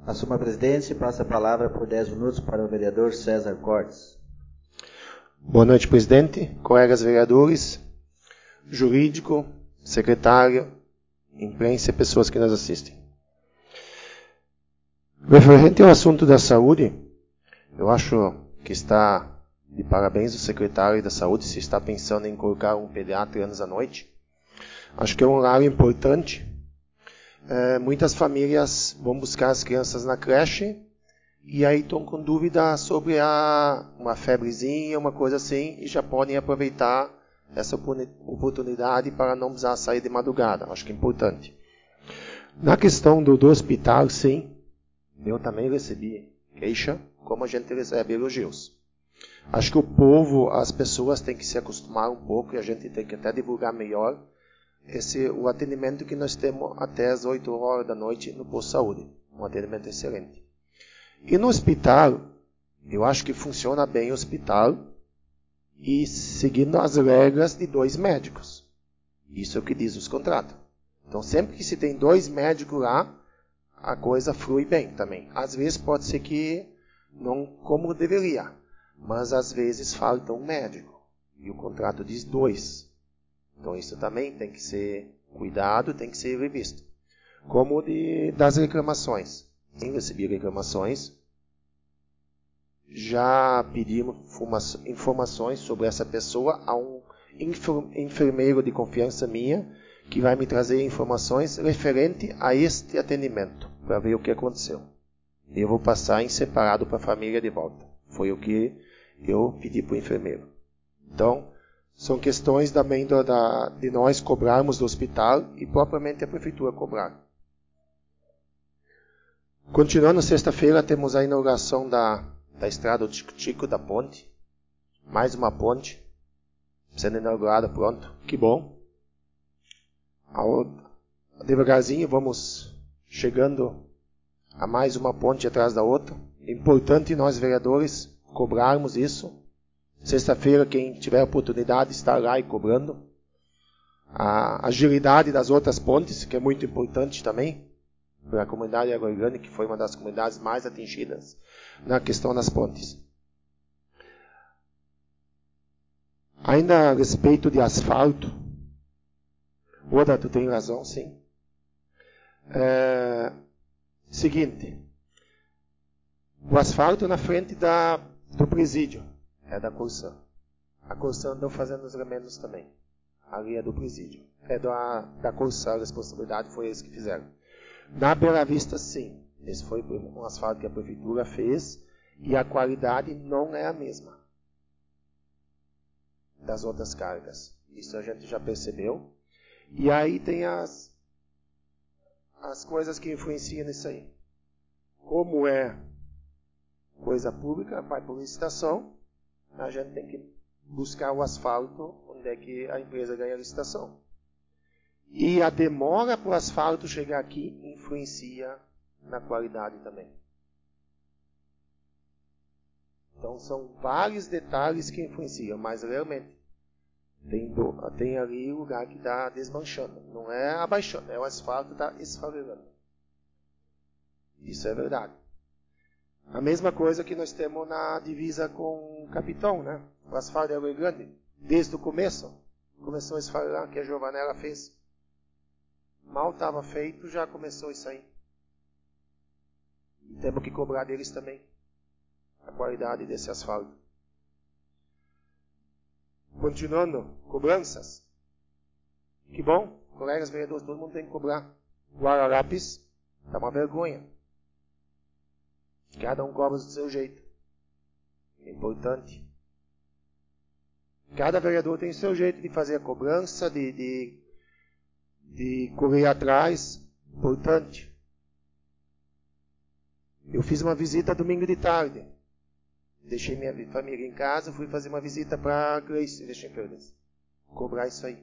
Assuma a presidência e passa a palavra por 10 minutos para o vereador César Cortes. Boa noite, presidente, colegas vereadores, jurídico, secretário, imprensa e pessoas que nos assistem. Referente ao assunto da saúde, eu acho que está de parabéns o secretário da saúde se está pensando em colocar um pediatra anos à noite. Acho que é um horário importante. Muitas famílias vão buscar as crianças na creche e aí estão com dúvida sobre uma febrezinha, uma coisa assim, e já podem aproveitar essa oportunidade para não precisar sair de madrugada. Acho que é importante. Na questão do hospital, sim, eu também recebi queixa, como a gente recebe elogios. Acho que o povo, as pessoas têm que se acostumar um pouco e a gente tem que até divulgar melhor o atendimento que nós temos até as 8 horas da noite no posto de saúde. Um atendimento excelente. E no hospital, eu acho que funciona bem o hospital e seguindo as regras de 2 médicos. Isso é o que diz os contratos. Então, sempre que se tem 2 médicos lá, a coisa flui bem também. Às vezes pode ser que não como deveria, mas às vezes falta um médico. E o contrato diz 2. Então, isso também tem que ser cuidado, tem que ser revisto. Como das reclamações. Sim, recebi reclamações. Já pedimos informações sobre essa pessoa a um enfermeiro de confiança minha, que vai me trazer informações referente a este atendimento, para ver o que aconteceu. Eu vou passar em separado para a família de volta. Foi o que eu pedi para o enfermeiro. Então, são questões também de nós cobrarmos do hospital e propriamente a prefeitura cobrar. Continuando, sexta-feira temos a inauguração da estrada do Tico-Tico, da ponte. Mais uma ponte sendo inaugurada, pronto. Que bom. Devagarzinho vamos chegando a mais uma ponte atrás da outra. É importante nós, vereadores, cobrarmos isso. Sexta-feira, quem tiver a oportunidade, estar lá e cobrando. A agilidade das outras pontes, que é muito importante também, para a comunidade Água-Grande, que foi uma das comunidades mais atingidas na questão das pontes. Ainda a respeito de asfalto, Oda, tu tem razão, sim. Seguinte, o asfalto na frente do presídio é da Corsã. A Corsã andou fazendo os remendos também. Ali é do presídio. É da Corsã, a responsabilidade foi eles que fizeram. Na Bela Vista, sim. Esse foi um asfalto que a prefeitura fez e a qualidade não é a mesma das outras cargas. Isso a gente já percebeu. E aí tem as coisas que influenciam nisso aí. Como é coisa pública, vai por licitação, a gente tem que buscar o asfalto onde é que a empresa ganha a licitação. E a demora para o asfalto chegar aqui influencia na qualidade também. Então são vários detalhes que influenciam, mas realmente tem ali o lugar que está desmanchando. Não é abaixando, é o asfalto que está esfarelando. Isso é verdade. A mesma coisa que nós temos na divisa com o Capitão, né? O asfalto é Água Grande. Desde o começo, começou a esfarelar, que a Giovanella fez. Mal estava feito, já começou isso aí. E temos que cobrar deles também a qualidade desse asfalto. Continuando, cobranças. Que bom, colegas vereadores, todo mundo tem que cobrar. Guararapes está uma vergonha. Cada um cobra do seu jeito. É importante. Cada vereador tem o seu jeito de fazer a cobrança, de correr atrás. Importante. Eu fiz uma visita domingo de tarde. Deixei minha família em casa, fui fazer uma visita para a Grace, cobrar isso aí.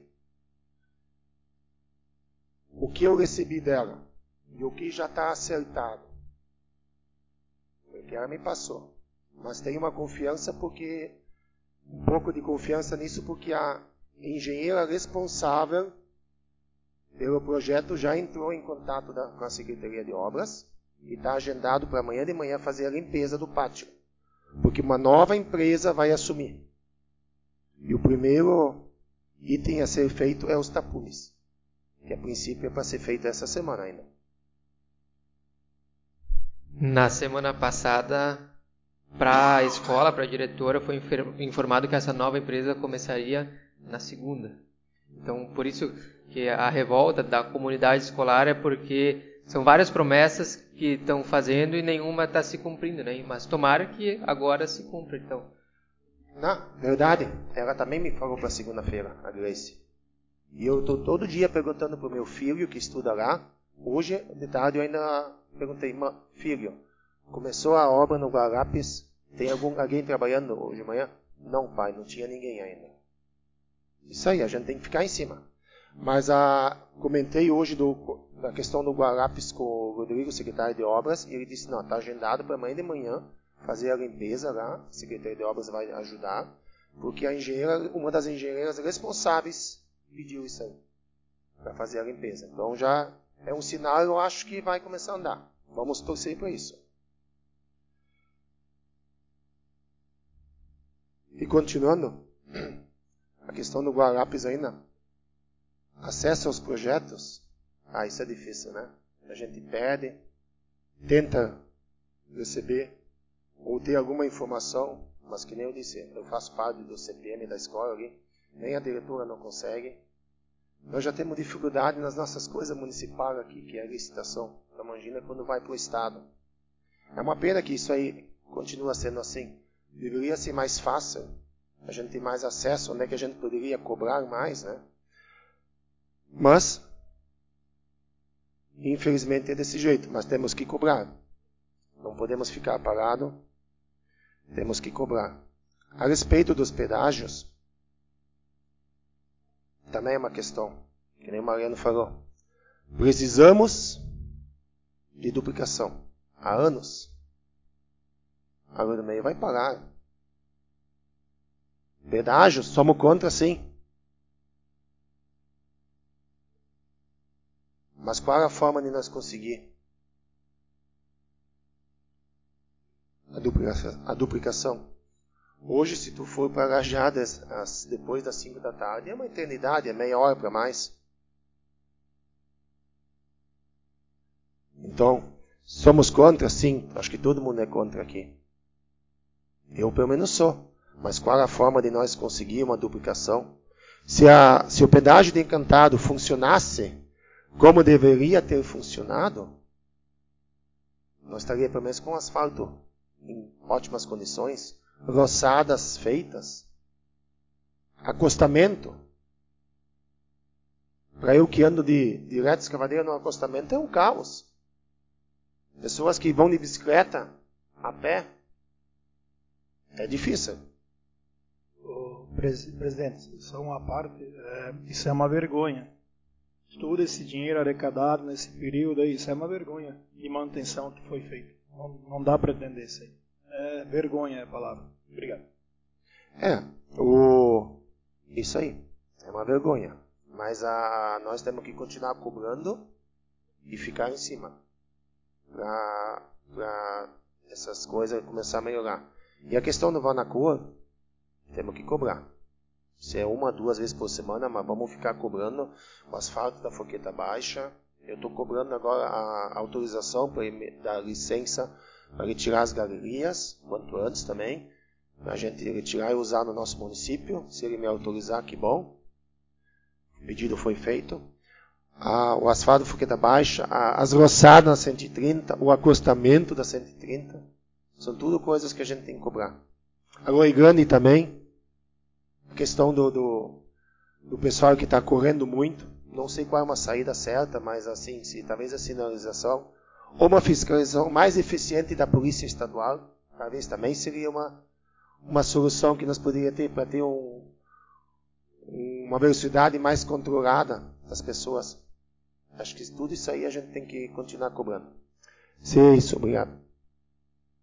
O que eu recebi dela e o que já está acertado foi o que ela me passou. Mas tenho uma confiança um pouco de confiança nisso, porque a engenheira responsável pelo projeto já entrou em contato com a Secretaria de Obras e está agendado para amanhã de manhã fazer a limpeza do pátio. Porque uma nova empresa vai assumir. E o primeiro item a ser feito é os tapumes, que a princípio é para ser feito essa semana ainda. Na semana passada, para a escola, para a diretora, foi informado que essa nova empresa começaria na segunda. Então, por isso que a revolta da comunidade escolar é porque são várias promessas que estão fazendo e nenhuma está se cumprindo, né? Mas tomara que agora se cumpra, então. Na verdade, ela também me falou para segunda-feira, a Grace. E eu estou todo dia perguntando para o meu filho, que estuda lá. Hoje, de tarde, eu ainda perguntei, filho, começou a obra no Guarapes? Tem alguém trabalhando hoje de manhã? Não, pai, não tinha ninguém ainda. Isso aí, a gente tem que ficar em cima. Mas comentei hoje da questão do Guarapes com o Rodrigo, secretário de obras, e ele disse, não, está agendado para amanhã de manhã fazer a limpeza lá, a secretária de obras vai ajudar, porque uma das engenheiras responsáveis pediu isso aí, para fazer a limpeza. Então já é um sinal, eu acho que vai começar a andar. Vamos torcer para isso. E continuando, a questão do Guarapes ainda, acesso aos projetos, isso é difícil, né? A gente pede, tenta receber, ou ter alguma informação, mas que nem eu disse, eu faço parte do CPM da escola ali, nem a diretora não consegue. Nós já temos dificuldade nas nossas coisas municipais aqui, que é a licitação. Então imagina quando vai para o Estado. É uma pena que isso aí continua sendo assim. Deveria ser mais fácil, a gente ter mais acesso, onde é que a gente poderia cobrar mais, né? Mas, infelizmente é desse jeito, mas temos que cobrar. Não podemos ficar parados, temos que cobrar. A respeito dos pedágios, também é uma questão, que nem o Mariano falou. Precisamos de duplicação. Há anos. Agora meio vai parar. Pedágios, somos contra, sim. Mas qual é a forma de nós conseguir a duplicação? Hoje, se tu for para Lajeado depois das 5 da tarde, é uma eternidade, é meia hora para mais. Então, somos contra? Sim. Acho que todo mundo é contra aqui. Eu, pelo menos, sou. Mas qual a forma de nós conseguir uma duplicação? Se o pedágio de Encantado funcionasse como deveria ter funcionado, nós estaríamos pelo menos com asfalto em ótimas condições, roçadas feitas, acostamento. Para eu que ando de direto escavadeira no acostamento é um caos. Pessoas que vão de bicicleta, a pé, é difícil. Presidente, só uma parte, isso é uma vergonha. Todo esse dinheiro arrecadado nesse período aí, isso é uma vergonha de manutenção que foi feita. Não dá para entender isso aí. Vergonha é a palavra. Obrigado. Isso aí, é uma vergonha. Mas nós temos que continuar cobrando e ficar em cima. Para essas coisas começar a melhorar. E a questão do Vanacor, temos que cobrar. Se é 1, 2 vezes por semana, mas vamos ficar cobrando o asfalto da Forqueta Baixa. Eu estou cobrando agora a autorização para dar licença para retirar as galerias, quanto antes também, para a gente retirar e usar no nosso município. Se ele me autorizar, que bom. O pedido foi feito. O asfalto da Forqueta Baixa, as roçadas na 130, o acostamento da 130, são tudo coisas que a gente tem que cobrar. A Loi Grande também. A questão do pessoal que está correndo muito. Não sei qual é uma saída certa, mas assim, talvez a sinalização ou uma fiscalização mais eficiente da Polícia Estadual, talvez também seria uma solução que nós poderíamos ter para ter uma velocidade mais controlada das pessoas. Acho que tudo isso aí a gente tem que continuar cobrando. Se é isso, obrigado.